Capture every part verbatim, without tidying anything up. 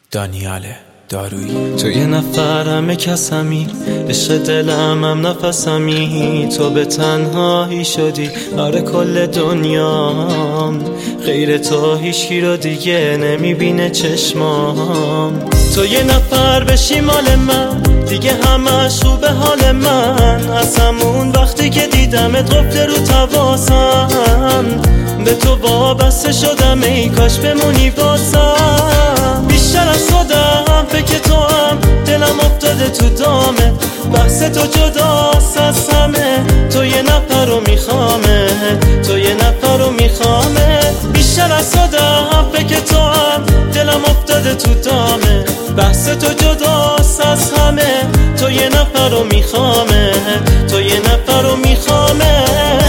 دانیال دارویی. تو یه نفر همه کسمی، عشق دلم هم نفسمی. تو به تنهایی شدی آره کل دنیام، غیر تو هیچکی رو دیگه نمیبینه چشمام. تو یه نفر بشی مال من، دیگه همش رو به حال من. از همون وقتی که دیدمت قفل رو تواسم، به تو وابسته شدم ای کاش بمونی باسم. بیشتر از خودم فکر تو هم دلم افتاده تو دامه، بحث تو جداست از همه. تو یه نفر رو میخوامه، تو یه نفر رو میخوامه. بیشتر از خودم فکر تو هم دلم افتاده تو دامه، بحث تو جداست از همه. تو یه نفر رو میخوامه، تو یه نفر رو میخوامه.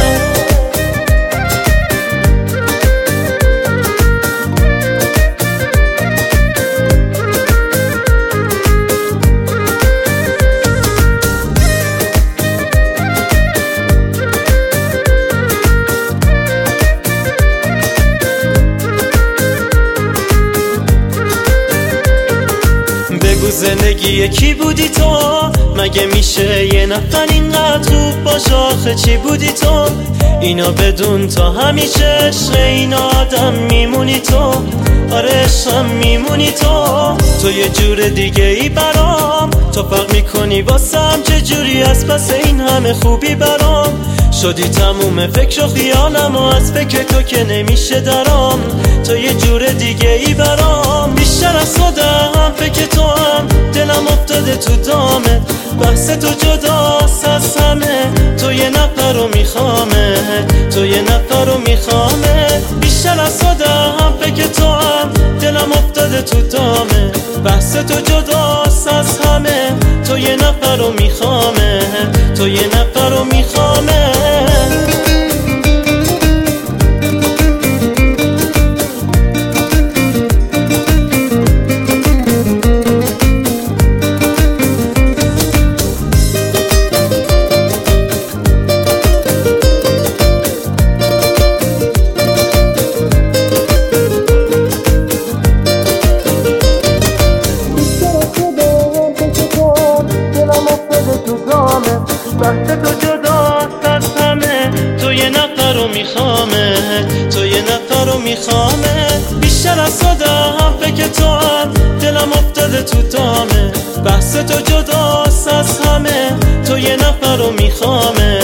زندگی یکی بودی تو، مگه میشه یه نفر اینقدر خوب باشه؟ آخه چی بودی تو؟ اینا بدون تا همیشه عشق این آدم میمونی تو. آره عشقم میمونی تو. تو یه جور دیگه ای برام، تو فرق میکنی واسم چه جوری از پس این همه خوبی برام. شدی تموم فکر و خیالم و از فکر تو که نمیشه درام. تو یه جور دیگه ای برام، بیشتر از خودم فکر تو هم دلم افتاده تو دامه، بحث تو جداست از همه. تو یه نفر رو میخوامه، تو یه نفر رو میخوامه. بیشتر از خودم فکر تو هم دلم افتاده تو دامه، بحث تو جداست از همه. تو یه نفر رو میخوامه، تو یه نفر رو میخوامه. بحث تو جداست از همه. تو یه نفر رو میخوامه، تو یه نفر رو میخوامه. بیشتر از خودم فکر تو هم دلم افتاده تو دامه، بحث تو جداست از همه. تو یه نفر رو میخوامه،